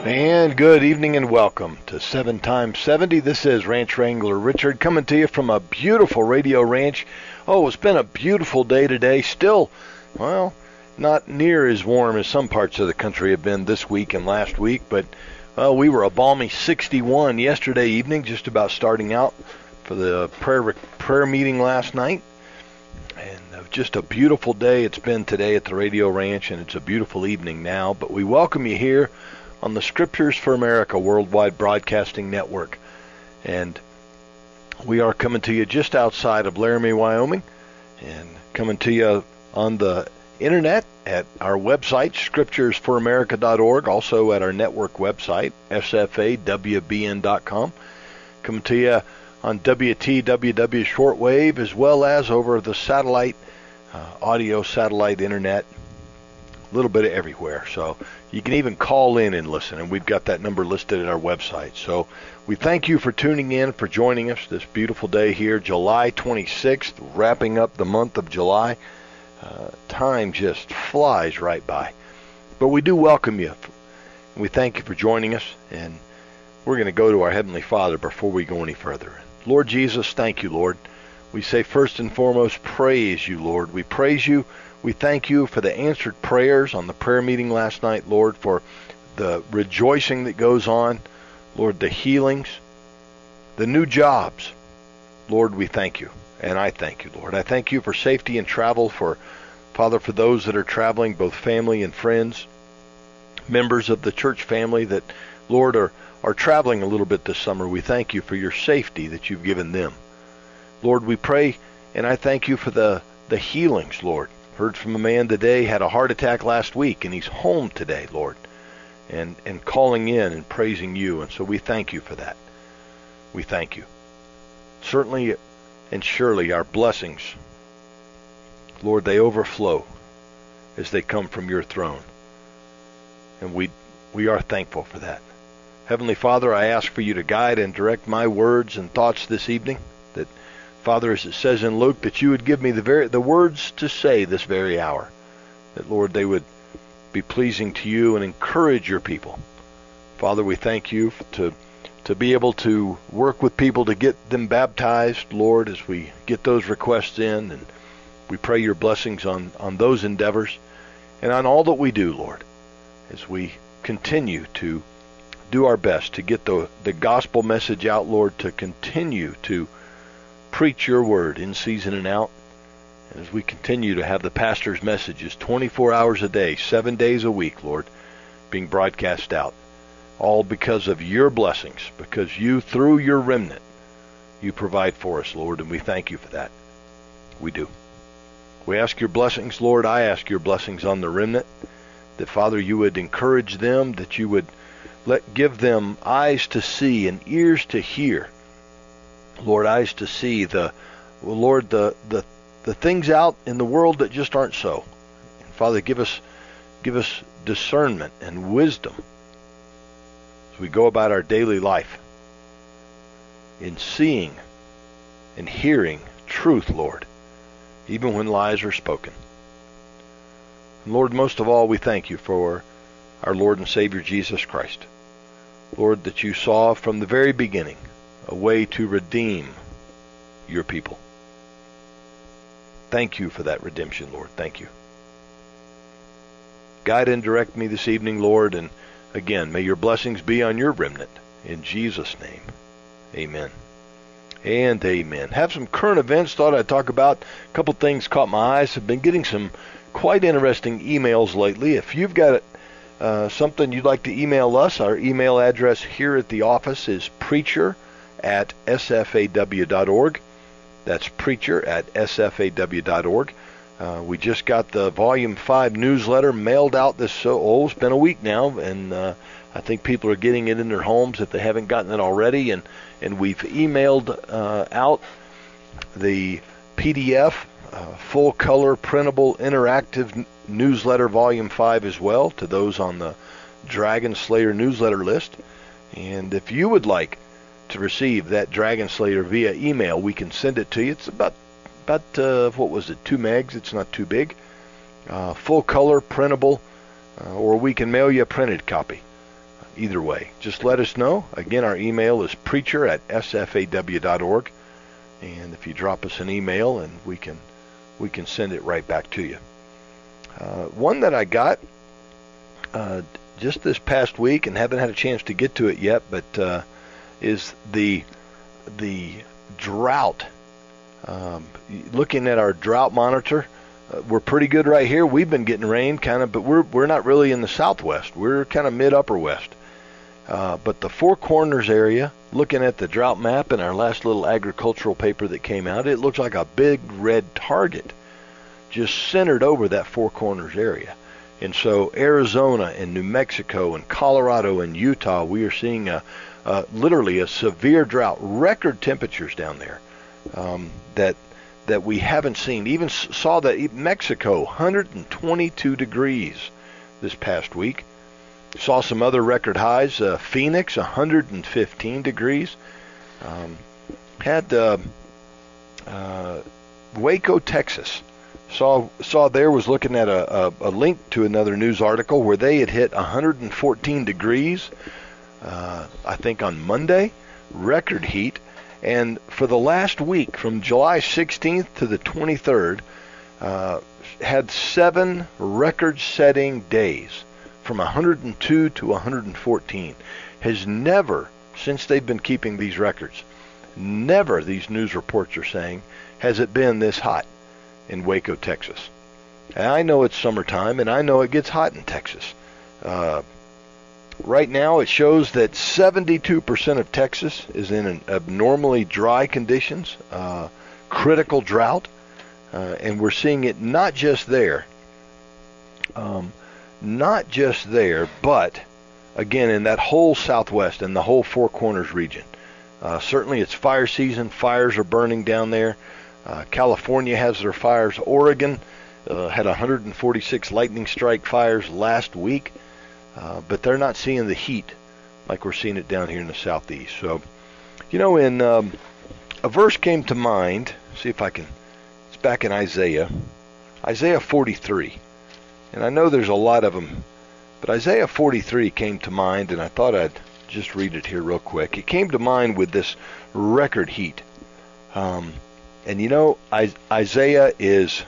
And good evening and welcome to 7 times 70. This is Ranch Wrangler Richard coming to you from a beautiful radio ranch. Oh, it's been a beautiful day today. Still, well, not near as warm as some parts of the country have been this week and last week, but we were a balmy 61 yesterday evening, just about starting out for the prayer meeting last night. And just a beautiful day it's been today at the radio ranch, and it's a beautiful evening now. But we welcome you here on the Scriptures for America Worldwide Broadcasting Network. And we are coming to you just outside of Laramie, Wyoming, and coming to you on the internet at our website, scripturesforamerica.org, also at our network website, sfawbn.com. Coming to you on WTWW shortwave, as well as over the satellite, audio satellite internet, a little bit of everywhere. So you can even call in and listen, and we've got that number listed at our website. So we thank you for tuning in, for joining us this beautiful day here, July 26th, wrapping up the month of July. Time just flies right by. But we do welcome you. We thank you for joining us, and we're going to go to our Heavenly Father before we go any further. Lord Jesus, thank you, Lord. We say first and foremost, praise you, Lord. We praise you. We thank you for the answered prayers on the prayer meeting last night, Lord, for the rejoicing that goes on, Lord, the healings, the new jobs. Lord, we thank you, and I thank you, Lord. I thank you for safety and travel, for, Father, for those that are traveling, both family and friends, members of the church family that, Lord, are traveling a little bit this summer. We thank you for your safety that you've given them. Lord, we pray, and I thank you for the healings, Lord. Heard from a man today, had a heart attack last week, and he's home today, Lord, and calling in and praising you. And so we thank you for that. We thank you. Certainly and surely our blessings, Lord, they overflow as they come from your throne. And we are thankful for that. Heavenly Father, I ask for you to guide and direct my words and thoughts this evening. That, Father, as it says in Luke, that you would give me the words to say this very hour. That, Lord, they would be pleasing to you and encourage your people. Father, we thank you to be able to work with people to get them baptized, Lord, as we get those requests in. And we pray your blessings on those endeavors and on all that we do, Lord, as we continue to do our best to get the gospel message out, Lord, to continue to preach your word in season and out. And as we continue to have the pastor's messages 24 hours a day, 7 days a week, Lord, being broadcast out, all because of your blessings, because you, through your remnant, you provide for us, Lord, and we thank you for that. We do. We ask your blessings, Lord. I ask your blessings on the remnant, that, Father, you would encourage them, that you would give them eyes to see and ears to hear. Lord, eyes to see the things out in the world that just aren't so. And Father, give us discernment and wisdom as we go about our daily life in seeing and hearing truth, Lord, even when lies are spoken. And Lord, most of all, we thank you for our Lord and Savior Jesus Christ. Lord, that you saw from the very beginning a way to redeem your people. Thank you for that redemption, Lord. Thank you. Guide and direct me this evening, Lord, and again, may your blessings be on your remnant. In Jesus' name, amen. And amen. Have some current events. Thought I'd talk about a couple things caught my eyes. Have been getting some quite interesting emails lately. If you've got something you'd like to email us, our email address here at the office is preacher@sfaw.org. That's preacher@sfaw.org. We just got the Volume 5 newsletter mailed out it's been a week now, and I think people are getting it in their homes if they haven't gotten it already, and we've emailed out the PDF, full color, printable, interactive newsletter Volume 5 as well to those on the Dragon Slayer newsletter list. And if you would like to receive that Dragon Slayer via email, we can send it to you. It's about 2 megs. It's not too big. Full color, printable, or we can mail you a printed copy. Either way, just let us know. Again, our email is preacher@sfaw.org, and if you drop us an email, and we can send it right back to you. One that I got just this past week, and haven't had a chance to get to it yet, but is the drought. Looking at our drought monitor, we're pretty good right here. We've been getting rain, kind of, but we're not really in the southwest. We're kind of mid-upper west. But the Four Corners area, looking at the drought map in our last little agricultural paper that came out, it looks like a big red target just centered over that Four Corners area. And so Arizona and New Mexico and Colorado and Utah, we are seeing literally a severe drought, record temperatures down there that we haven't seen. Even saw that Mexico, 122 degrees this past week. Saw some other record highs. Phoenix, 115 degrees. Had Waco, Texas. Saw there, was looking at a link to another news article where they had hit 114 degrees, I think on Monday, record heat. And for the last week, from July 16th to the 23rd, had 7 record-setting days, from 102 to 114. Has never, since they've been keeping these records, never, these news reports are saying, has it been this hot in Waco, Texas. And I know it's summertime, and I know it gets hot in Texas. Right now, it shows that 72% of Texas is in abnormally dry conditions, critical drought, and we're seeing it not just there, but again in that whole southwest and the whole Four Corners region. Certainly, it's fire season. Fires are burning down there. California has their fires. Oregon had 146 lightning strike fires last week. But they're not seeing the heat like we're seeing it down here in the southeast. So, in a verse came to mind. See if I can. It's back in Isaiah 43. And I know there's a lot of them, but Isaiah 43 came to mind, and I thought I'd just read it here real quick. It came to mind with this record heat. And Isaiah is,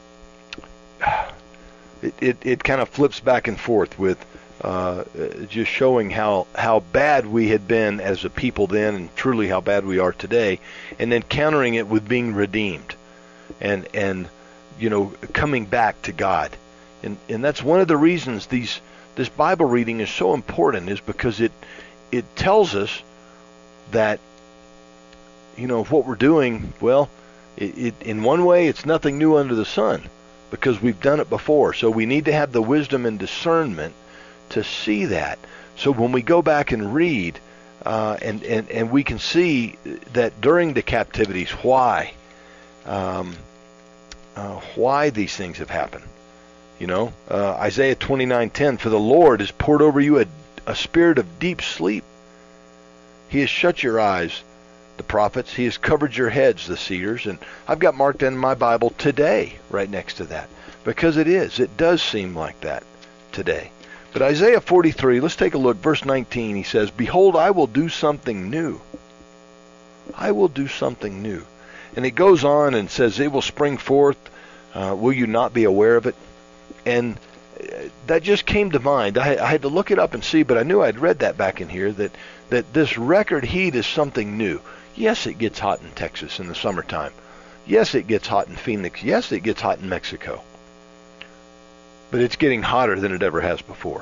it kind of flips back and forth with just showing how bad we had been as a people then, and truly how bad we are today, and then countering it with being redeemed and coming back to God. And that's one of the reasons this Bible reading is so important, is because it tells us that what we're doing, well, it in one way it's nothing new under the sun, because we've done it before. So we need to have the wisdom and discernment to see that. So when we go back and read, and we can see that during the captivities, why these things have happened. Isaiah 29:10, for the Lord has poured over you a spirit of deep sleep. He has shut your eyes, the prophets. He has covered your heads, the seers. And I've got marked in my Bible today right next to that, because it does seem like that today. But Isaiah 43, let's take a look. Verse 19, he says, behold, I will do something new. I will do something new. And it goes on and says, it will spring forth. Will you not be aware of it? And that just came to mind. I had to look it up and see, but I knew I'd read that back in here, that this record heat is something new. Yes, it gets hot in Texas in the summertime. Yes, it gets hot in Phoenix. Yes, it gets hot in Mexico. But it's getting hotter than it ever has before.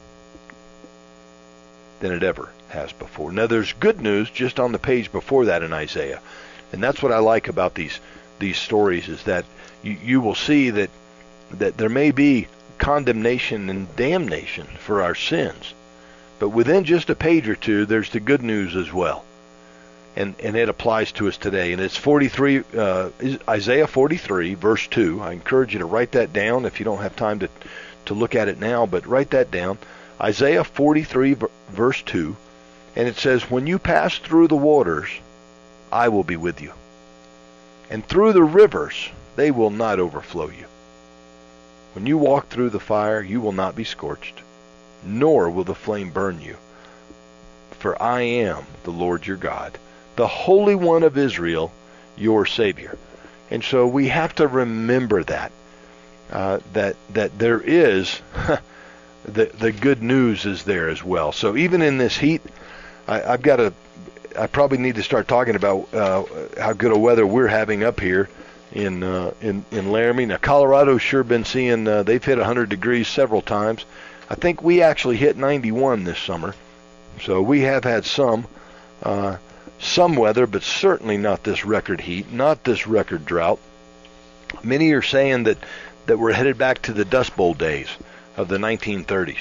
Now, there's good news just on the page before that in Isaiah. And that's what I like about these stories, is that you will see that there may be condemnation and damnation for our sins. But within just a page or two, there's the good news as well. And it applies to us today. And it's Isaiah 43, verse 2. I encourage you to write that down if you don't have time to look at it now, but write that down. Isaiah 43, verse 2. And it says, when you pass through the waters, I will be with you. And through the rivers, they will not overflow you. When you walk through the fire, you will not be scorched. nor will the flame burn you. For I am the Lord your God, the Holy One of Israel, your Savior. And so we have to remember that, that there is, the good news is there as well. So even in this heat, I probably need to start talking about how good a weather we're having up here in Laramie. Now, Colorado's sure been seeing, they've hit 100 degrees several times. I think we actually hit 91 this summer. So we have had some weather, but certainly not this record heat, not this record drought. Many are saying that we're headed back to the Dust Bowl days of the 1930s.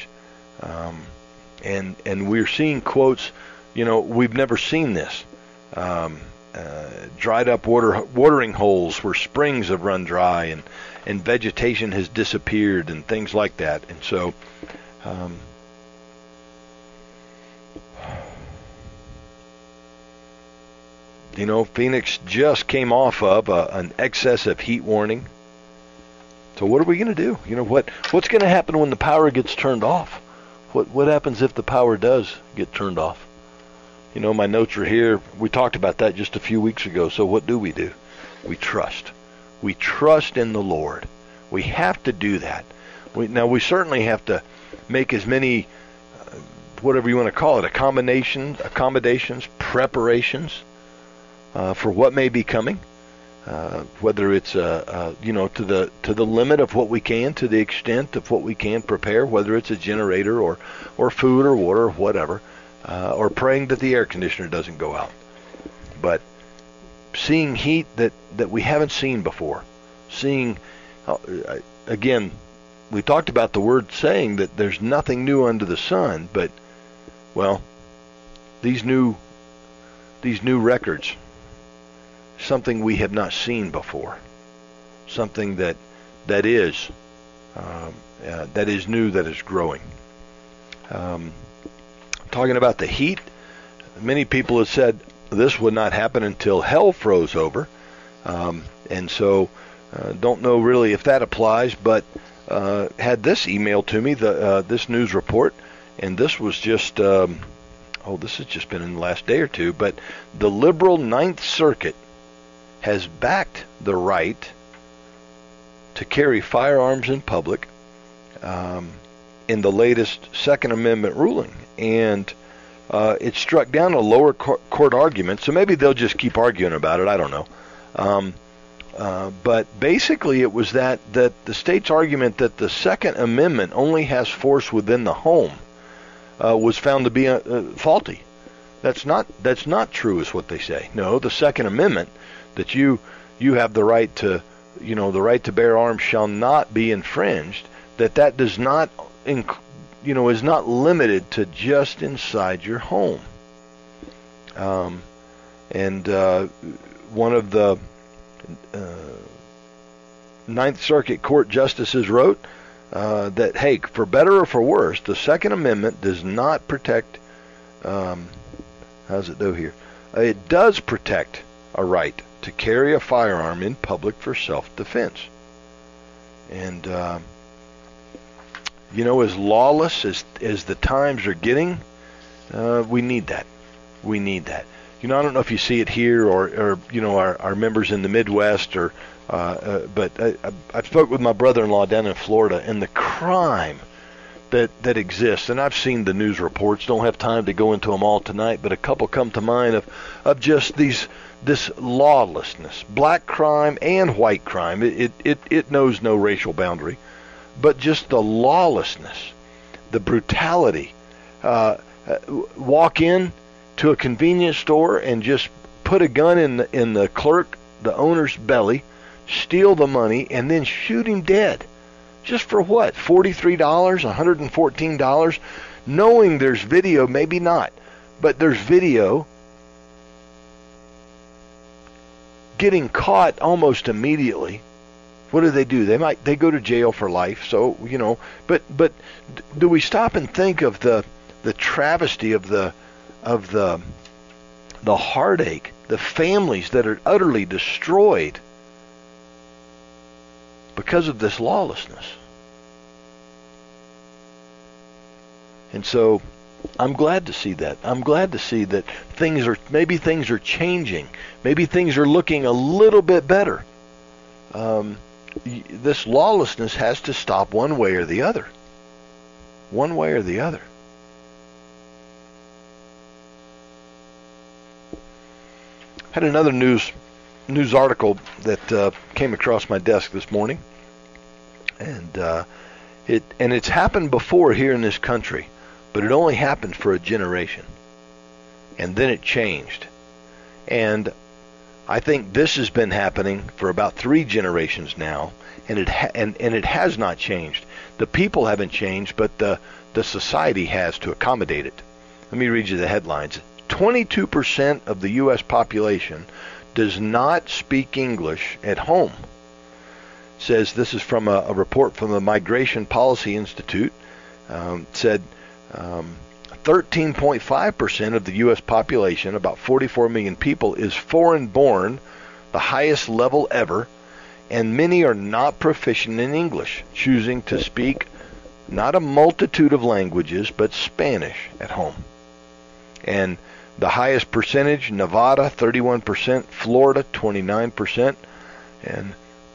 And we're seeing quotes, we've never seen this. Dried up watering holes where springs have run dry, and vegetation has disappeared, and things like that. And so Phoenix just came off of an excessive heat warning. So what are we going to do? What's going to happen when the power gets turned off? What happens if the power does get turned off? My notes are here. We talked about that just a few weeks ago. So what do? We trust. We trust in the Lord. We have to do that. We certainly have to make as many, whatever you want to call it, accommodations, preparations for what may be coming. Whether it's to the limit of what we can, to the extent of what we can prepare, whether it's a generator or food or water or whatever. Or praying that the air conditioner doesn't go out. But seeing heat that we haven't seen before. Seeing, again, we talked about the word saying that there's nothing new under the sun, but, well, these new records, something we have not seen before. Something that is new, that is growing. Talking about the heat, many people have said this would not happen until hell froze over, and so don't know really if that applies, but had this emailed to me, this news report, and this was just, this has just been in the last day or two, but the liberal Ninth Circuit has backed the right to carry firearms in public in the latest Second Amendment ruling. And it struck down a lower court argument, so maybe they'll just keep arguing about it. I don't know. But basically it was that the state's argument that the Second Amendment only has force within the home was found to be faulty. That's not true, is what they say. No, the Second Amendment, that you have the right to, the right to bear arms shall not be infringed, that does not is not limited to just inside your home. And one of the Ninth Circuit Court justices wrote that, hey, for better or for worse, the Second Amendment does not protect, how's it do here? It does protect a right to carry a firearm in public for self-defense. And as lawless as the times are getting, we need that. We need that. I don't know if you see it here or our members in the Midwest, but I spoke with my brother-in-law down in Florida, and the crime that exists, and I've seen the news reports, don't have time to go into them all tonight, but a couple come to mind of just this lawlessness, black crime and white crime. It knows no racial boundary. But just the lawlessness, the brutality. Walk in to a convenience store and just put a gun in the owner's belly, steal the money, and then shoot him dead. Just for what? $43, $114? Knowing there's video, maybe not, but there's video. Getting caught almost immediately. What do? They go to jail for life. So, but do we stop and think of the travesty of the heartache, the families that are utterly destroyed because of this lawlessness? And so I'm glad to see that. I'm glad to see that maybe things are changing. Maybe things are looking a little bit better. This lawlessness has to stop one way or the other. One way or the other. Had another news article that came across my desk this morning, and it's happened before here in this country, but it only happened for a generation, and then it changed. And I think this has been happening for about 3 generations now, and it has not changed. The people haven't changed, but the society has to accommodate it. Let me read you the headlines. 22% of the U.S. population does not speak English at home. It says, this is from a report from the Migration Policy Institute. Said 13.5% of the U.S. population, about 44 million people, is foreign-born, the highest level ever, and many are not proficient in English, choosing to speak not a multitude of languages, but Spanish at home. And the highest percentage, Nevada, 31%, Florida, 29%. And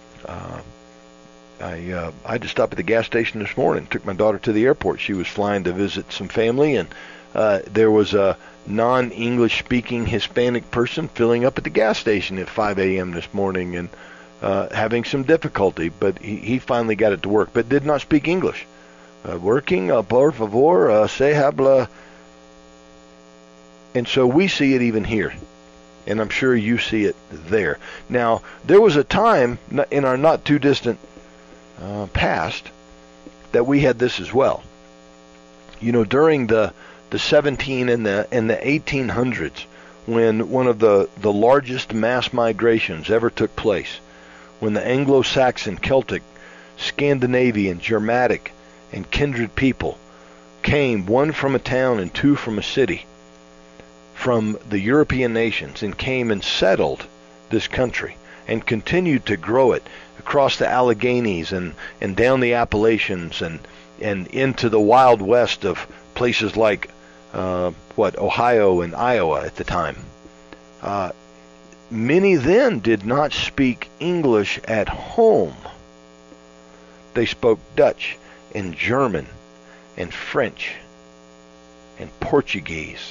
I had to stop at the gas station this morning, took my daughter to the airport. She was flying to visit some family, and there was a non-English speaking Hispanic person filling up at the gas station at 5 a.m. this morning and having some difficulty, but he finally got it to work, but did not speak English. Working, por favor, se habla. And so we see it even here, and I'm sure you see it there. Now, there was a time in our not too distant past that we had this as well. You know, during the 17 and the 1800s, when one of the largest mass migrations ever took place, when the Anglo-Saxon, Celtic, Scandinavian, Germanic, and kindred people came, one from a town and 2 from a city, from the European nations, and came and settled this country and continued to grow it across the Alleghenies and down the Appalachians and into the Wild West of places like Ohio and Iowa at the time. Many then did not speak English at home. They spoke Dutch and German and French and Portuguese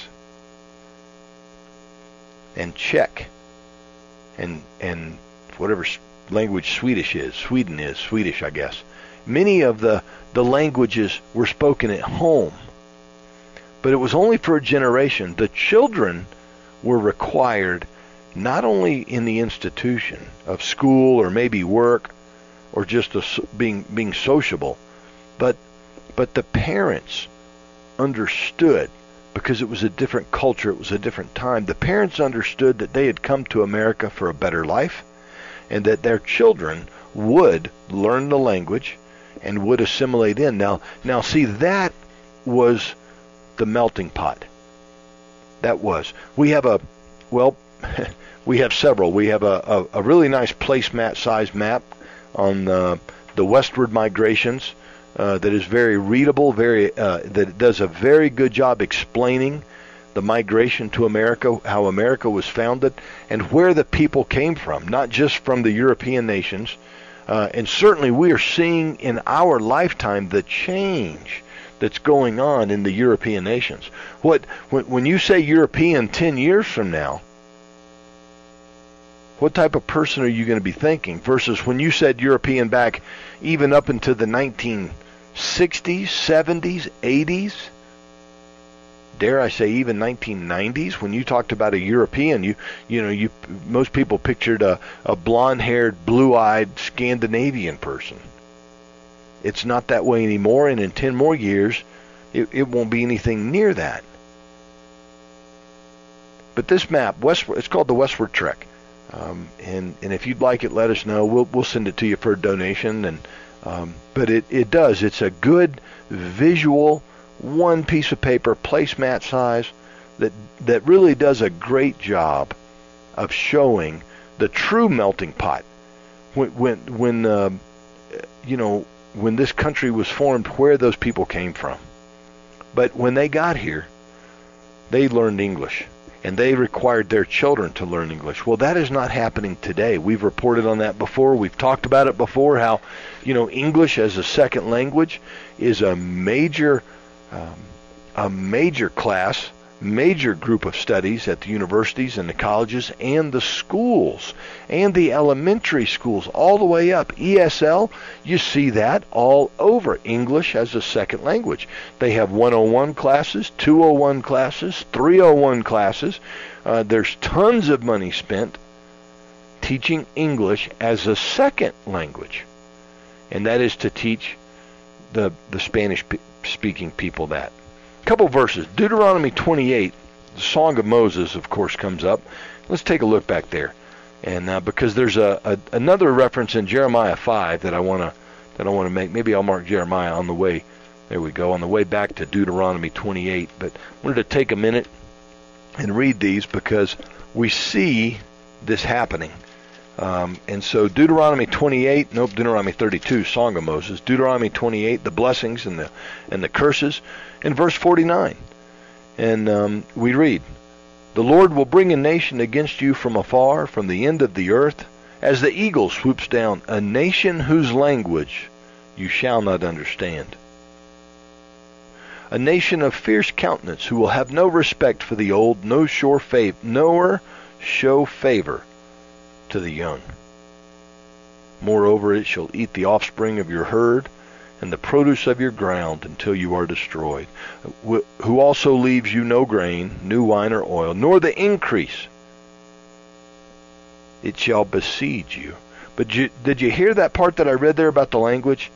and Czech and whatever language Sweden is Swedish, I guess. Many of the languages were spoken at home, but it was only for a generation. The children were required not only in the institution of school or maybe work or just being sociable, but the parents understood, because it was a different culture, it was a different time. The parents understood that they had come to America for a better life, and that their children would learn the language and would assimilate in. Now see, that was the melting pot. That was. We have we have several. We have a really nice placemat size map on the westward migrations that is very readable, that does a very good job explaining the migration to America, how America was founded, and where the people came from, not just from the European nations. And certainly we are seeing in our lifetime the change that's going on in the European nations. When you say European 10 years from now, what type of person are you going to be thinking? Versus when you said European back even up into the 1960s, 70s, 80s, dare I say even 1990s, when you talked about a European, most people pictured a blonde-haired, blue-eyed Scandinavian person. It's not that way anymore, and in 10 more years, it won't be anything near that. But this map, it's called the Westward Trek. And if you'd like it, let us know. We'll send it to you for a donation. But it's a good visual, one piece of paper, placemat size, that really does a great job of showing the true melting pot. When this country was formed, where those people came from. But when they got here, they learned English, and they required their children to learn English. Well, that is not happening today. We've reported on that before. We've talked about it before, how, English as a second language is a major class, major group of studies at the universities and the colleges and the schools and the elementary schools all the way up. ESL, you see that all over, English as a second language. They have 101 classes, 201 classes, 301 classes. There's tons of money spent teaching English as a second language, and that is to teach the Spanish-speaking people that. Couple verses. Deuteronomy 28, the Song of Moses, of course, comes up. Let's take a look back there, and because there's another reference in Jeremiah 5 that I want to make. Maybe I'll mark Jeremiah on the way. There we go, on the way back to Deuteronomy 28. But I wanted to take a minute and read these because we see this happening. And so Deuteronomy 32, Song of Moses. Deuteronomy 28, the blessings and the curses. In verse 49, and we read, "The Lord will bring a nation against you from afar, from the end of the earth, as the eagle swoops down, a nation whose language you shall not understand. A nation of fierce countenance, who will have no respect for the old, nor show favor to the young. Moreover, it shall eat the offspring of your herd, and the produce of your ground, until you are destroyed, who also leaves you no grain, new wine or oil, nor the increase. It shall besiege you." But did you hear that part that I read there about the language?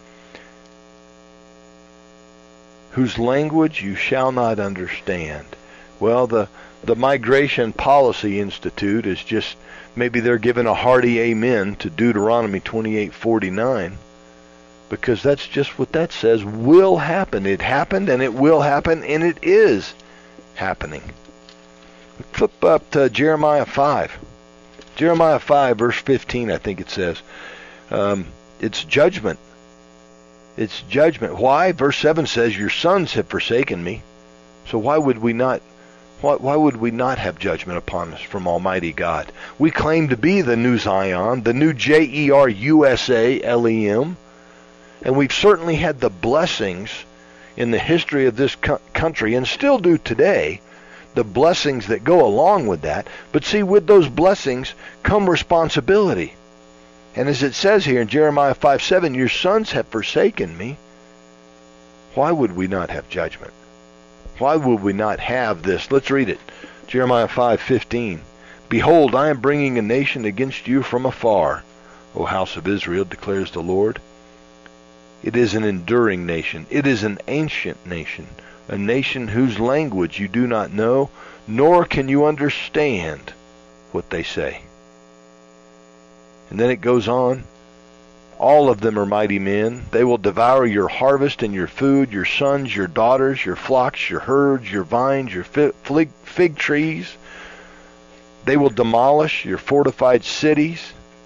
Whose language you shall not understand. Well, the Migration Policy Institute is just, maybe they're giving a hearty amen to Deuteronomy 28:49. Because that's just what that says will happen. It happened, and it will happen, and it is happening. Flip up to Jeremiah 5. Jeremiah 5, verse 15, I think it says. It's judgment. It's judgment. Why? Verse 7 says, "Your sons have forsaken me." So why would we not have judgment upon us from Almighty God? We claim to be the new Zion, the new Jerusalem. And we've certainly had the blessings in the history of this country, and still do today, the blessings that go along with that. But see, with those blessings come responsibility. And as it says here in Jeremiah 5:7, "Your sons have forsaken me." Why would we not have judgment? Why would we not have this? Let's read it. Jeremiah 5:15. "Behold, I am bringing a nation against you from afar, O house of Israel, declares the Lord. It is an enduring nation. It is an ancient nation, a nation whose language you do not know, nor can you understand what they say." And then it goes on. "All of them are mighty men. They will devour your harvest and your food, your sons, your daughters, your flocks, your herds, your vines, your fig trees. They will demolish your fortified cities."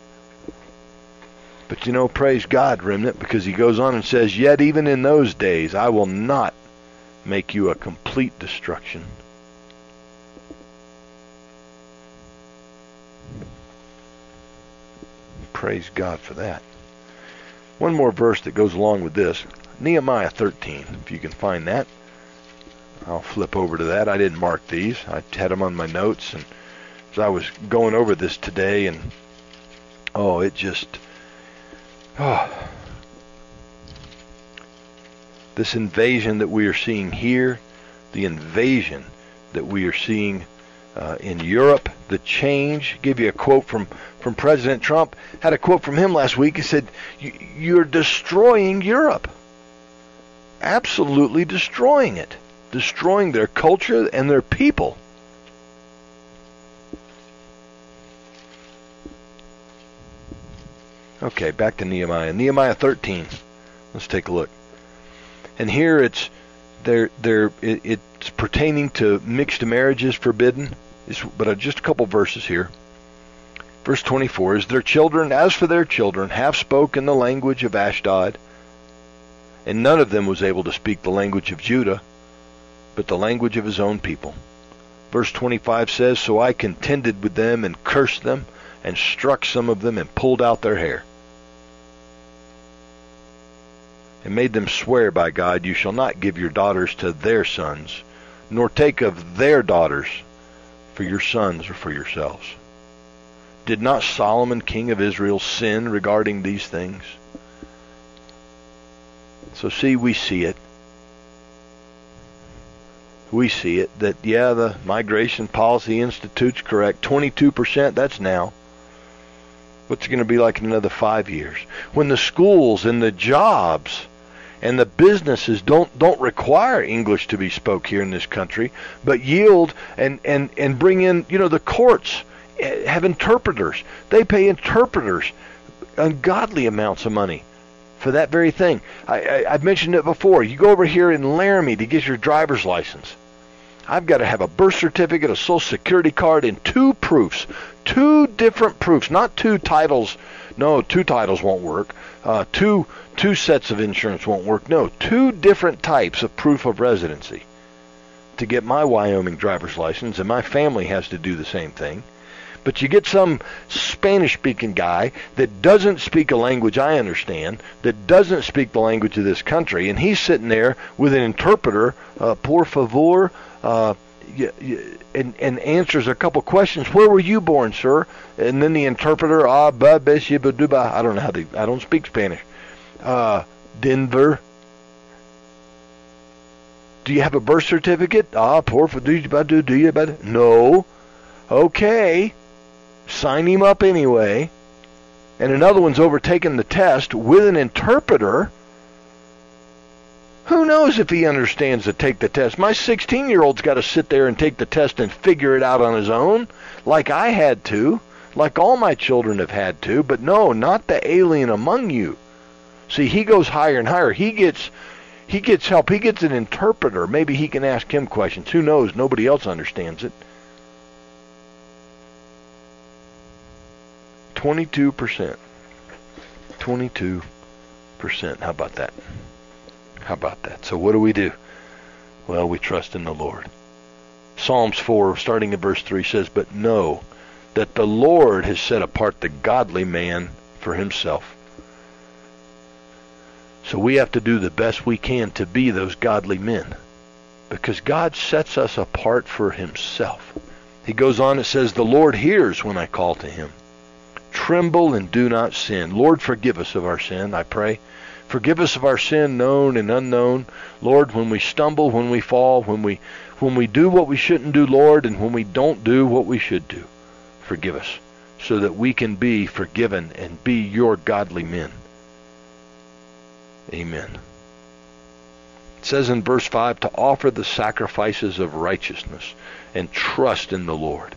But praise God, remnant, because he goes on and says, "Yet even in those days I will not make you a complete destruction." Praise God for that. One more verse that goes along with this. Nehemiah 13, if you can find that. I'll flip over to that. I didn't mark these. I had them on my notes, and as I was going over this today, and this invasion that we are seeing here, the invasion that we are seeing in Europe, the change. Give you a quote from President Trump. Had a quote from him last week. He said, "You're destroying Europe. Absolutely destroying it. Destroying their culture and their people." Okay, back to Nehemiah. Nehemiah 13. Let's take a look. And here it's pertaining to mixed marriages forbidden. But just a couple verses here. Verse 24, "As for their children, half spoke in the language of Ashdod, and none of them was able to speak the language of Judah. but the language of his own people. Verse 25 says, "So I contended with them and cursed them and struck some of them and pulled out their hair and made them swear by God, you shall not give your daughters to their sons, nor take of their daughters for your sons or for yourselves." Did not Solomon, king of Israel, sin regarding these things? So see, we see it. We see it, that, yeah, the Migration Policy Institute's correct. 22%, that's now. What's it going to be like in another 5 years? When the schools and the jobs and the businesses don't require English to be spoke here in this country, but yield and bring in, the courts have interpreters. They pay interpreters ungodly amounts of money for that very thing. I've mentioned it before. You go over here in Laramie to get your driver's license. I've got to have a birth certificate, a social security card, and 2 proofs. 2 different proofs, not 2 titles. No, 2 titles won't work. Two sets of insurance won't work. No, 2 different types of proof of residency to get my Wyoming driver's license, and my family has to do the same thing. But you get some Spanish-speaking guy that doesn't speak a language I understand, that doesn't speak the language of this country, and he's sitting there with an interpreter, por favor, and answers a couple questions. Where were you born, sir? And then the interpreter, I don't know I don't speak Spanish. Denver. Do you have a birth certificate? Por favor, do you? No. Okay. Sign him up anyway. And another one's overtaken the test with an interpreter. Who knows if he understands to take the test? My 16-year-old's got to sit there and take the test and figure it out on his own, like I had to, like all my children have had to. But no, not the alien among you. See, he goes higher and higher. He gets help. He gets an interpreter. Maybe he can ask him questions. Who knows? Nobody else understands it. 22%. 22%. How about that? How about that? So what do? Well, we trust in the Lord. Psalms 4, starting at verse 3, says, "But know that the Lord has set apart the godly man for himself." So we have to do the best we can to be those godly men, because God sets us apart for himself. He goes on, it says, "The Lord hears when I call to him. Tremble and do not sin." Lord, forgive us of our sin, I pray. Forgive us of our sin, known and unknown. Lord, when we stumble, when we fall, when we do what we shouldn't do, Lord, and when we don't do what we should do, forgive us, so that we can be forgiven and be your godly men. Amen. It says in verse 5, to offer the sacrifices of righteousness and trust in the Lord.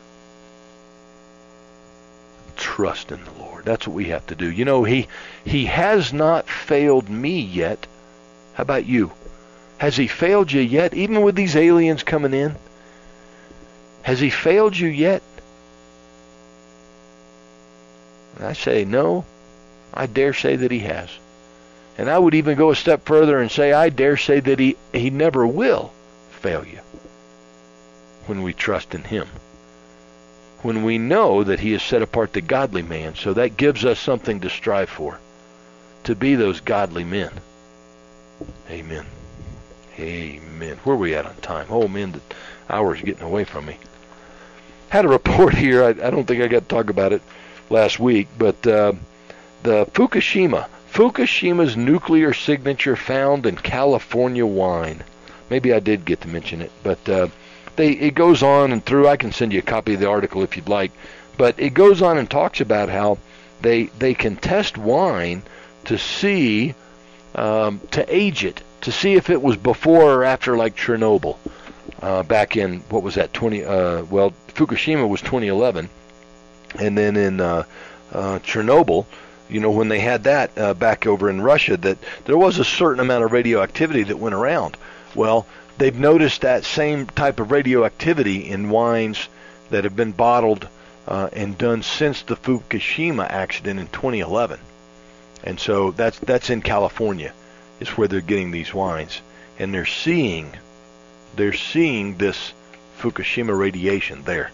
Trust in the Lord. That's what we have to do. He has not failed me yet. How about you? Has he failed you yet? Even with these aliens coming in? Has he failed you yet? I say no. I dare say that he has. And I would even go a step further and say I dare say that he never will fail you when we trust in him. When we know that he has set apart the godly man. So that gives us something to strive for, to be those godly men. Amen. Amen. Where are we at on time? Oh, man, the hour's getting away from me. Had a report here. I don't think I got to talk about it last week, but the Fukushima's nuclear signature found in California wine. Maybe I did get to mention it, but it goes on and through. I can send you a copy of the article if you'd like, but it goes on and talks about how they can test wine to see, to age it, to see if it was before or after, like Chernobyl, back in, what was that, Fukushima was 2011, and then in Chernobyl, when they had that back over in Russia, that there was a certain amount of radioactivity that went around. Well, they've noticed that same type of radioactivity in wines that have been bottled and done since the Fukushima accident in 2011. And so that's in California is where they're getting these wines. And they're seeing They're seeing this Fukushima radiation there.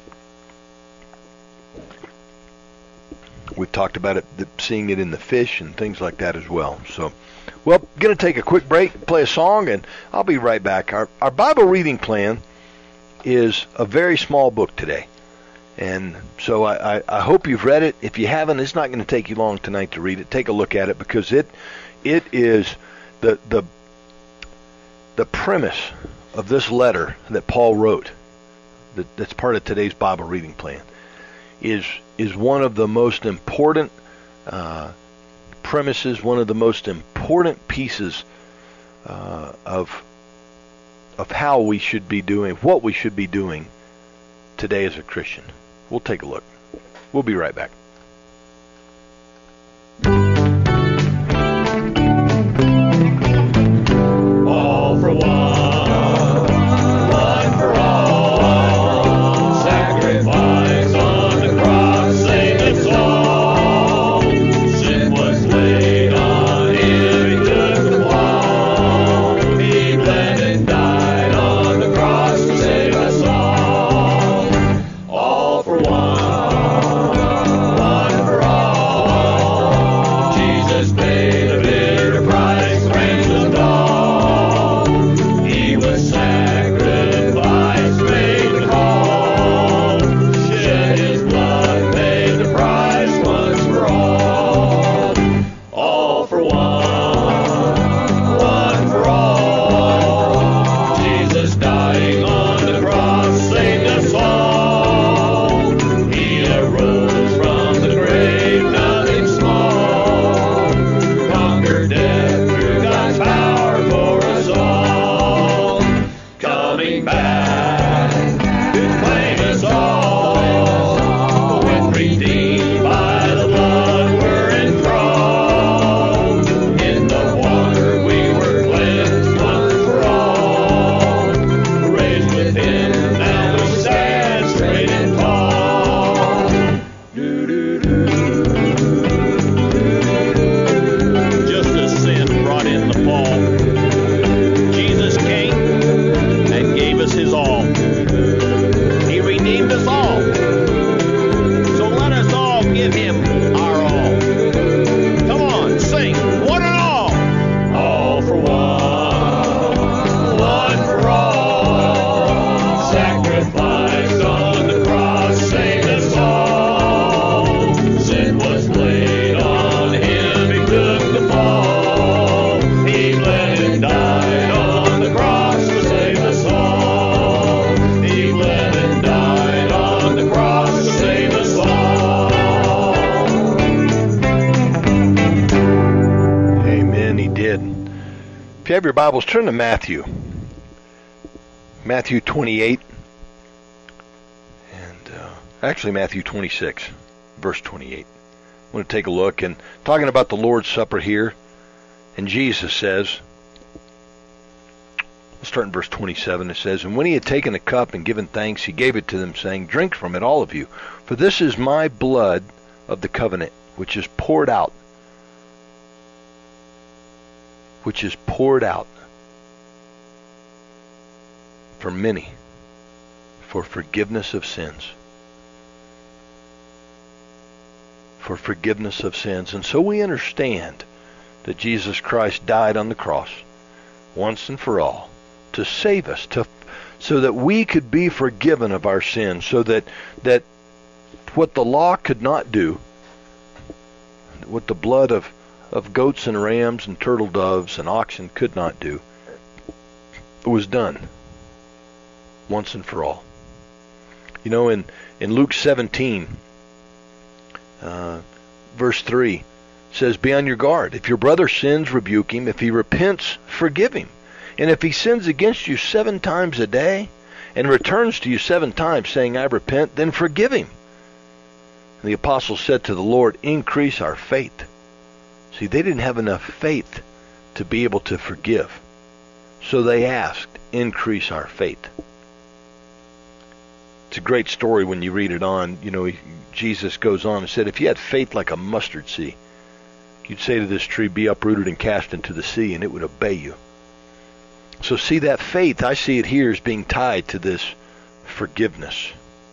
We've talked about it, seeing it in the fish and things like that as well. So, well, going to take a quick break, play a song, and I'll be right back. Our Bible reading plan is a very small book today. And so I hope you've read it. If you haven't, it's not going to take you long tonight to read it. Take a look at it, because it is the premise of this letter that Paul wrote, that's part of today's Bible reading plan, is one of the most important premises, one of the most important pieces of how we should be doing, what we should be doing today as a Christian. We'll take a look. We'll be right back. All for one for all. Sacrifice on the cross saved us all. Sin was laid on him, he took the fall. He bled and died on the cross to save us all. All for one for all. Jesus paid a bitter price, ransomed all. He was sacrificed, made the call. Shed his blood, paid the price once for all. All for one for all. Jesus dying on the cross saved us all. He arose from the grave, nothing small. Conquered death through God's power for us all. Coming back to claim us all. When redeemed by the blood, we're enthralled. In the water we were cleansed once for all. Raised with him, now we stand straight and tall. Just as sin brought in the fall, Jesus came and gave us his all. He redeemed us all. So let us all give him our all. Come on, sing, one and all. All for one for all. Sacrifice on the cross saved us all. Sin was laid on him, he took the fall. He bled and died on the cross to save us all. He bled and died on the cross to save us all. Amen, he did. If you have your Bibles, turn to Matthew 28, and actually Matthew 26, verse 28. I want to take a look, and talking about the Lord's Supper here, and Jesus says, let's start in verse 27. It says, "And when he had taken the cup and given thanks, he gave it to them, saying, 'Drink from it, all of you, for this is my blood of the covenant, which is poured out for many for forgiveness of sins.'" For forgiveness of sins. And so we understand that Jesus Christ died on the cross once and for all to save us, so that we could be forgiven of our sins, so that what the law could not do, what the blood of goats and rams and turtle doves and oxen could not do, was done once and for all. You know, in Luke 17, verse 3, says, "Be on your guard. If your brother sins, rebuke him. If he repents, forgive him. And if he sins against you 7 times a day, and returns to you 7 times, saying, 'I repent,' then forgive him." And the apostles said to the Lord, "Increase our faith." See, they didn't have enough faith to be able to forgive. So they asked, "Increase our faith." It's a great story when you read it on. You know, Jesus goes on and said, if you had faith like a mustard seed, you'd say to this tree, "Be uprooted and cast into the sea," and it would obey you. So see, that faith, I see it here as being tied to this forgiveness.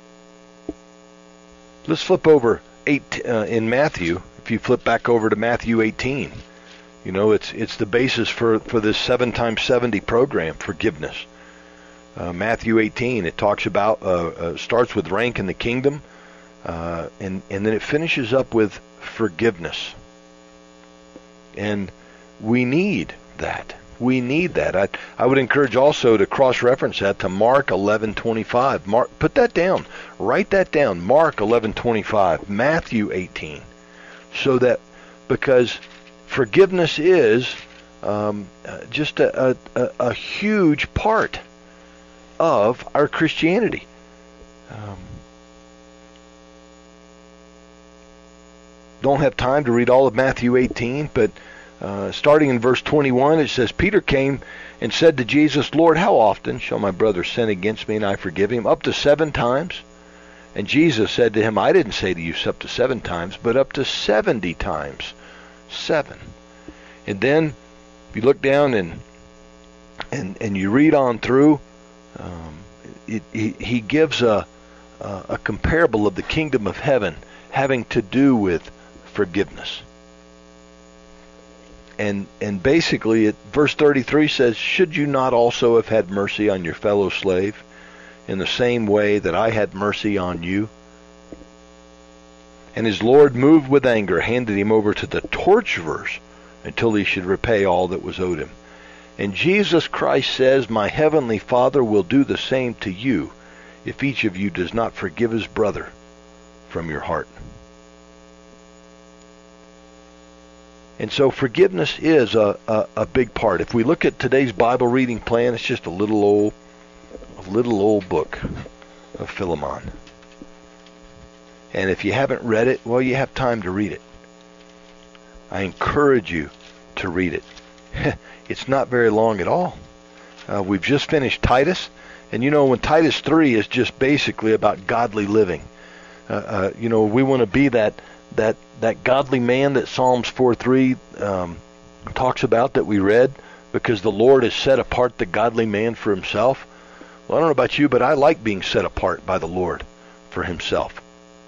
Let's flip over in Matthew. If you flip back over to Matthew 18, you know, it's the basis for this 7 times 70 program, forgiveness. Matthew 18, it talks about, starts with rank in the kingdom, and then it finishes up with forgiveness. And we need that. We need that. I would encourage also to cross-reference that to Mark 11:25. Put that down. Write that down. Mark 11:25. Matthew 18. So that, because forgiveness is just a huge part of our Christianity. Don't have time to read all of Matthew 18, but starting in verse 21, it says, Peter came and said to Jesus, Lord, how often shall my brother sin against me and I forgive him? Up to 7 times? And Jesus said to him, I didn't say to you up to 7 times, but up to 70 times 7. And then if you look down and you read on through, he gives a comparable of the kingdom of heaven having to do with forgiveness. And basically, verse 33 says, should you not also have had mercy on your fellow slave in the same way that I had mercy on you? And his Lord, moved with anger, handed him over to the torturers until he should repay all that was owed him. And Jesus Christ says, my heavenly Father will do the same to you if each of you does not forgive his brother from your heart. And so forgiveness is a big part. If we look at today's Bible reading plan, it's just a little old book of Philemon. And if you haven't read it, well, you have time to read it. I encourage you to read it. It's not very long at all. We've just finished Titus, and you know, when Titus 3 is just basically about godly living. You know, we want to be that godly man that Psalms 4:3 talks about, that we read, because the Lord has set apart the godly man for himself. Well, I don't know about you, but I like being set apart by the Lord for himself.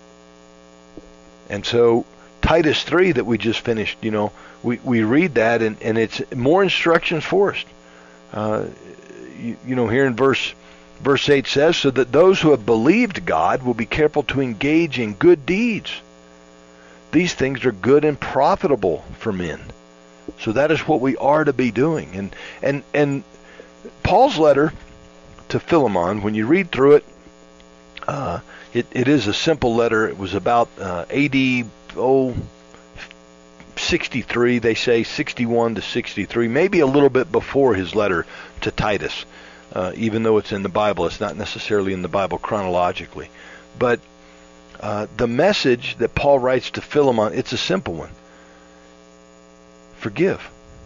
And so Titus 3 that we just finished, you know, we read that, and it's more instructions for us. You know, here in verse 8 says, so that those who have believed God will be careful to engage in good deeds. These things are good and profitable for men. So that is what we are to be doing. And Paul's letter to Philemon, when you read through it, it is a simple letter. It was about AD 63, they say, 61 to 63, maybe a little bit before his letter to Titus. Even though it's in the Bible, it's not necessarily in the Bible chronologically. But the message that Paul writes to Philemon, it's a simple one. Forgive.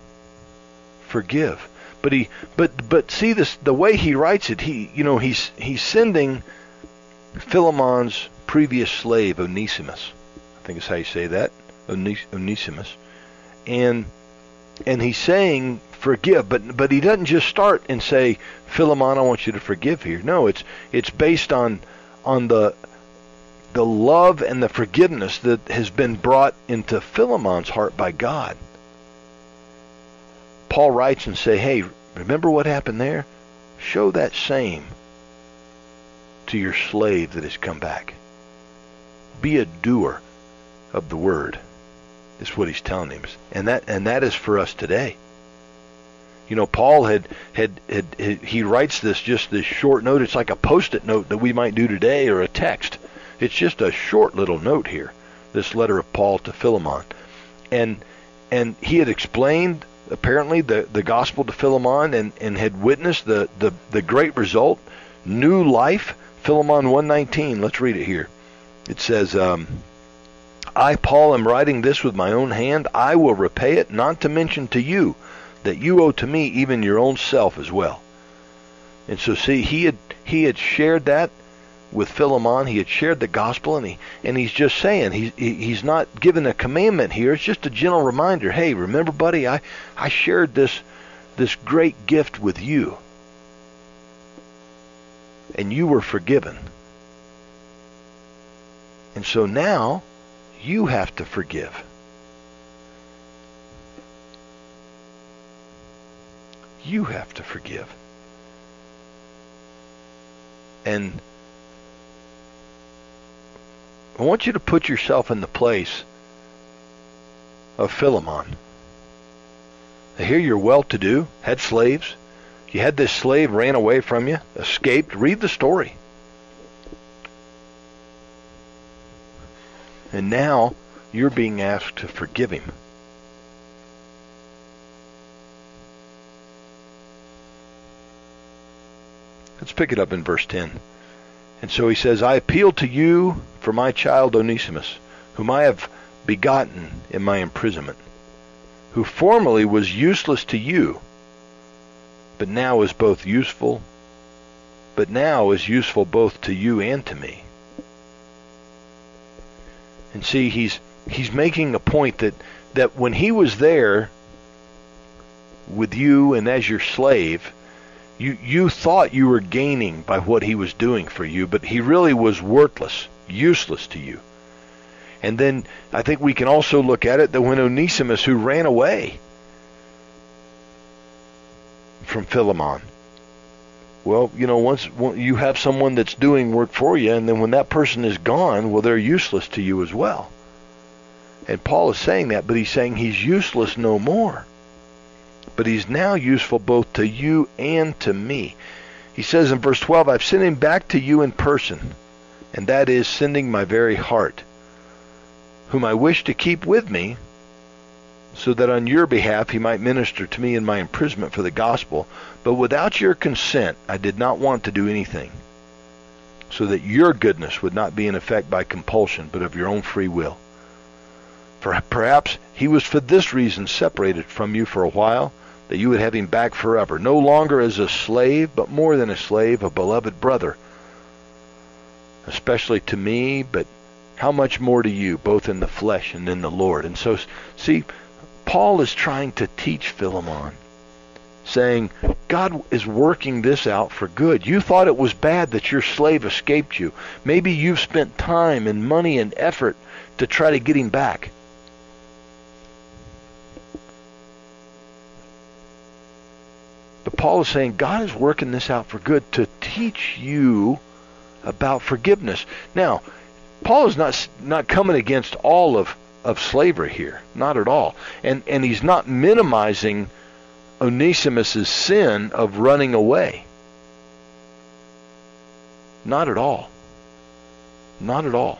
But see this, the way he writes it, he's sending Philemon's previous slave, Onesimus. I think is how you say that, Onesimus. And he's saying forgive, but he doesn't just start and say, Philemon, I want you to forgive here. No, it's based on the love and the forgiveness that has been brought into Philemon's heart by God. Paul writes and say, hey, remember what happened there? Show that same to your slave that has come back. Be a doer of the word, is what he's telling him. And that is for us today. You know, Paul he writes this short note. It's like a post-it note that we might do today, or a text. It's just a short little note here, this letter of Paul to Philemon. And he had explained, apparently, the gospel to Philemon, and had witnessed the great result, new life. Philemon 1:19, let's read it here. It says, I, Paul, am writing this with my own hand. I will repay it, not to mention to you that you owe to me even your own self as well. And so see, he had shared that with Philemon. He had shared the gospel, and he's just saying, he's not giving a commandment here. It's just a gentle reminder. Hey, remember, buddy, I shared this this great gift with you, and you were forgiven. And so now you have to forgive. You have to forgive. And I want you to put yourself in the place of Philemon. Here you're well-to-do, had slaves. You had this slave, ran away from you, escaped. Read the story. And now you're being asked to forgive him. Let's pick it up in verse 10. And so he says, I appeal to you for my child Onesimus, whom I have begotten in my imprisonment, who formerly was useless to you, but now is useful both to you and to me. And see, he's making a point that when he was there with you and as your slave, you thought you were gaining by what he was doing for you, but he really was worthless, useless to you. And then I think we can also look at it that when Onesimus, who ran away from Philemon, well, once you have someone that's doing work for you, and then when that person is gone, well, they're useless to you as well. And Paul is saying that, but he's saying he's useless no more. But he's now useful both to you and to me. He says in verse 12, I've sent him back to you in person, and that is sending my very heart, whom I wish to keep with me, so that on your behalf he might minister to me in my imprisonment for the gospel. But without your consent I did not want to do anything, so that your goodness would not be in effect by compulsion, but of your own free will. For perhaps he was for this reason separated from you for a while, that you would have him back forever, no longer as a slave, but more than a slave, a beloved brother, especially to me, but how much more to you, both in the flesh and in the Lord. And so, see, Paul is trying to teach Philemon, saying, God is working this out for good. You thought it was bad that your slave escaped you. Maybe you've spent time and money and effort to try to get him back. But Paul is saying God is working this out for good to teach you about forgiveness. Now, Paul is not coming against all of slavery here, not at all. And he's not minimizing Onesimus' sin of running away. Not at all. Not at all.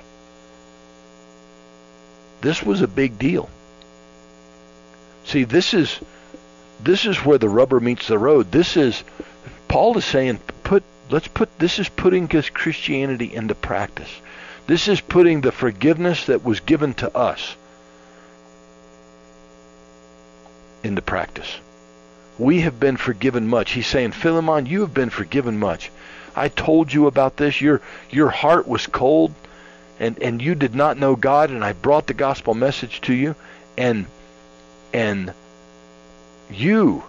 This was a big deal. See, this is where the rubber meets the road. Paul is saying, this is putting Christianity into practice. This is putting the forgiveness that was given to us into practice. We have been forgiven much. He's saying, Philemon, you have been forgiven much. I told you about this. Your heart was cold, and you did not know God, and I brought the gospel message to you, and you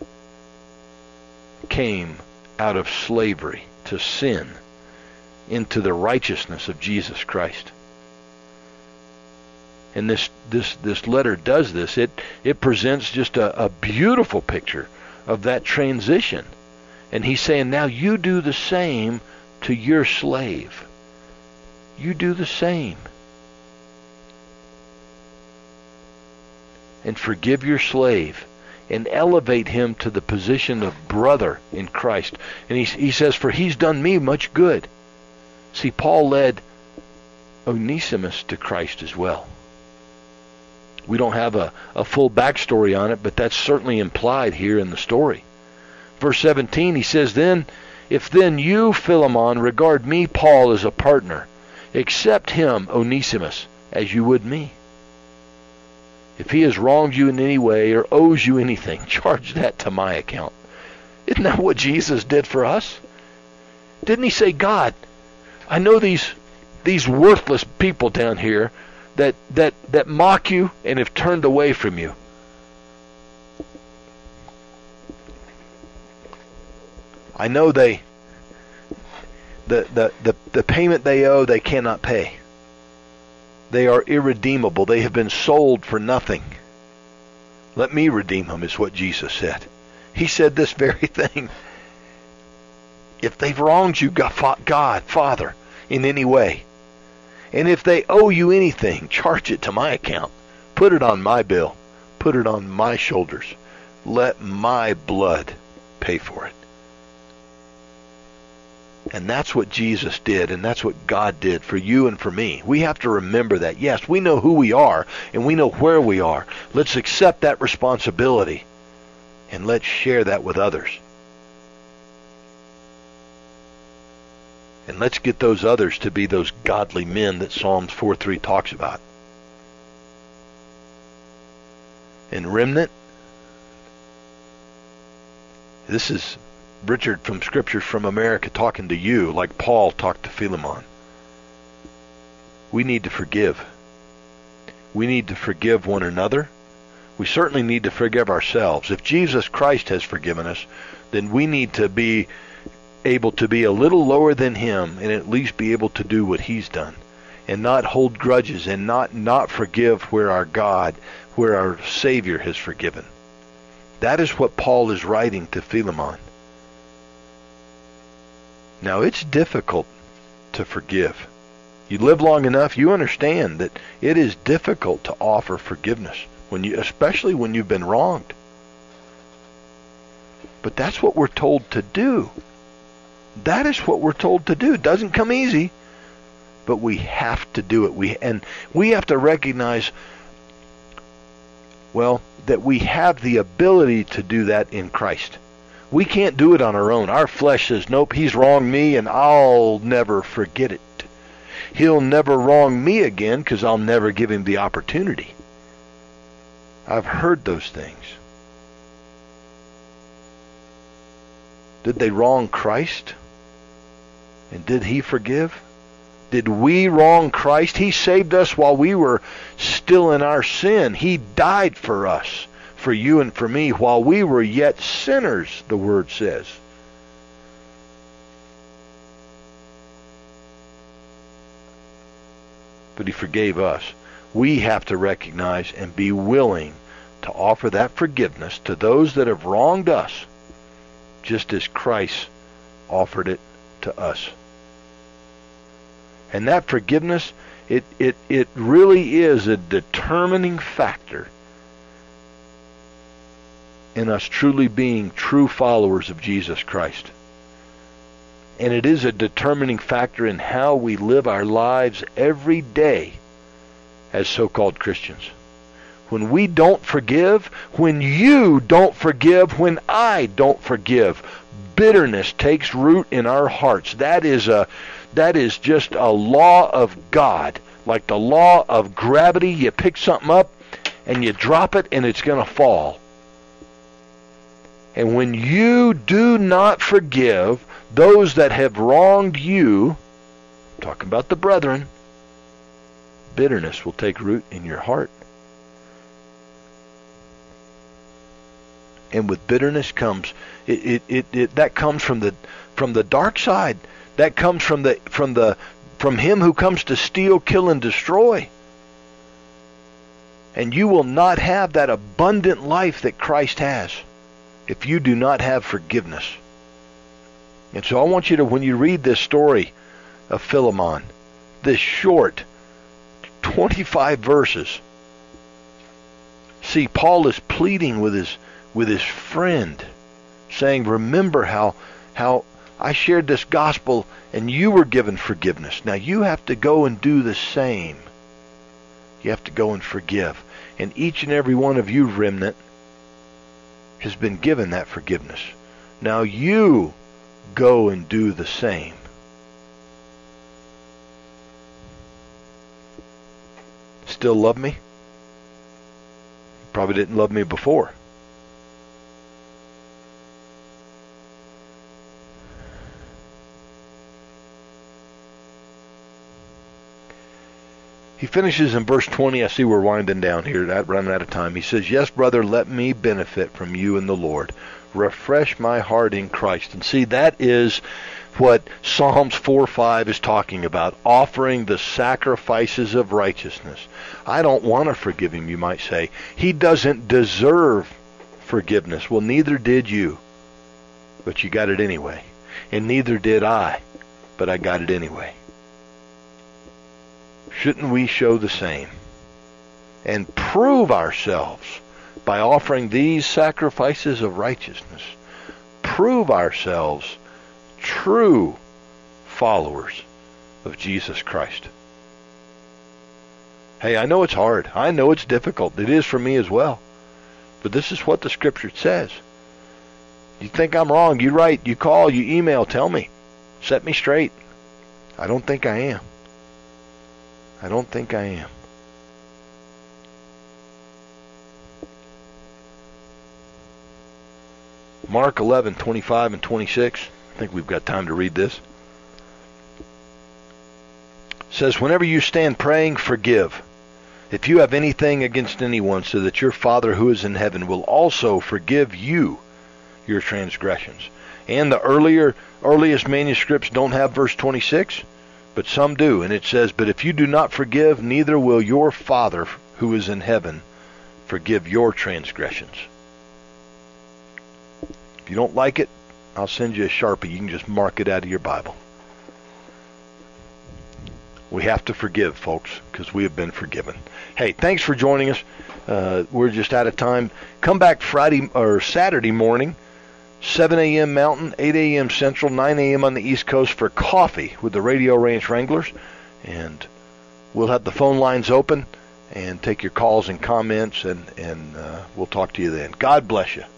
came out of slavery to sin into the righteousness of Jesus Christ. And this letter does this. It presents just a beautiful picture of that transition. And he's saying, now you do the same to your slave. You do the same. And forgive your slave and elevate him to the position of brother in Christ. And he says, for he's done me much good. See, Paul led Onesimus to Christ as well. We don't have a full backstory on it, but that's certainly implied here in the story. Verse 17, he says, if then you, Philemon, regard me, Paul, as a partner, accept him, Onesimus, as you would me. If he has wronged you in any way or owes you anything, charge that to my account. Isn't that what Jesus did for us? Didn't he say, God, I know these worthless people down here that mock you and have turned away from you. I know the payment they owe, they cannot pay. They are irredeemable. They have been sold for nothing. Let me redeem them, is what Jesus said. He said this very thing. If they've wronged you, God, Father, in any way, and if they owe you anything, charge it to my account. Put it on my bill. Put it on my shoulders. Let my blood pay for it. And that's what Jesus did, and that's what God did for you and for me. We have to remember that. Yes, we know who we are, and we know where we are. Let's accept that responsibility, and let's share that with others. And let's get those others to be those godly men that Psalms 4:3 talks about. And remnant, this is Richard from Scriptures from America talking to you like Paul talked to Philemon. We need to forgive. We need to forgive one another. We certainly need to forgive ourselves. If Jesus Christ has forgiven us, then we need to be able to be a little lower than him and at least be able to do what he's done and not hold grudges and not forgive where our God, where our Savior has forgiven. That is what Paul is writing to Philemon. Now, it's difficult to forgive. You live long enough, you understand that it is difficult to offer forgiveness, especially when you've been wronged. But that's what we're told to do. That is what we're told to do. It doesn't come easy, but we have to do it. We have to recognize, that we have the ability to do that in Christ. We can't do it on our own. Our flesh says, nope, he's wronged me and I'll never forget it. He'll never wrong me again because I'll never give him the opportunity. I've heard those things. Did they wrong Christ? And did he forgive? Did we wrong Christ? He saved us while we were still in our sin. He died for us, for you and for me, while we were yet sinners, the Word says. But he forgave us. We have to recognize and be willing to offer that forgiveness to those that have wronged us, just as Christ offered it to us. And that forgiveness, it really is a determining factor in us truly being true followers of Jesus Christ. And it is a determining factor in how we live our lives every day as so-called Christians. When we don't forgive, when you don't forgive, when I don't forgive, bitterness takes root in our hearts. That is just a law of God. Like the law of gravity, you pick something up and you drop it and it's going to fall. And when you do not forgive those that have wronged you, I'm talking about the brethren, bitterness will take root in your heart. And with bitterness comes that comes from the dark side. That comes from him who comes to steal, kill, and destroy. And you will not have that abundant life that Christ has if you do not have forgiveness. And so I want you to, when you read this story of Philemon, this short 25 verses, see, Paul is pleading with his friend, saying, remember how I shared this gospel and you were given forgiveness. Now you have to go and do the same. You have to go and forgive. And each and every one of you, remnant, has been given that forgiveness. Now you go and do the same. Still love me? Probably didn't love me before. He finishes in verse 20. I see we're winding down here, running out of time. He says, yes, brother, let me benefit from you in the Lord. Refresh my heart in Christ. And see, that is what Psalms 4:5 is talking about, offering the sacrifices of righteousness. I don't want to forgive him, you might say. He doesn't deserve forgiveness. Well, neither did you, but you got it anyway. And neither did I, but I got it anyway. Shouldn't we show the same and prove ourselves by offering these sacrifices of righteousness? Prove ourselves true followers of Jesus Christ. Hey, I know it's hard. I know it's difficult. It is for me as well. But this is what the Scripture says. You think I'm wrong, you write, you call, you email, tell me. Set me straight. I don't think I am. I don't think I am. Mark 11:25 and 26. I think we've got time to read this. It says, whenever you stand praying, forgive, if you have anything against anyone, so that your Father who is in heaven will also forgive you your transgressions. And the earliest manuscripts don't have verse 26, but some do. And it says, but if you do not forgive, neither will your Father who is in heaven forgive your transgressions. If you don't like it, I'll send you a Sharpie. You can just mark it out of your Bible. We have to forgive, folks, because we have been forgiven. Hey, thanks for joining us. We're just out of time. Come back Friday or Saturday morning, 7 a.m. Mountain, 8 a.m. Central, 9 a.m. on the East Coast for coffee with the Radio Ranch Wranglers. And we'll have the phone lines open and take your calls and comments, and we'll talk to you then. God bless you.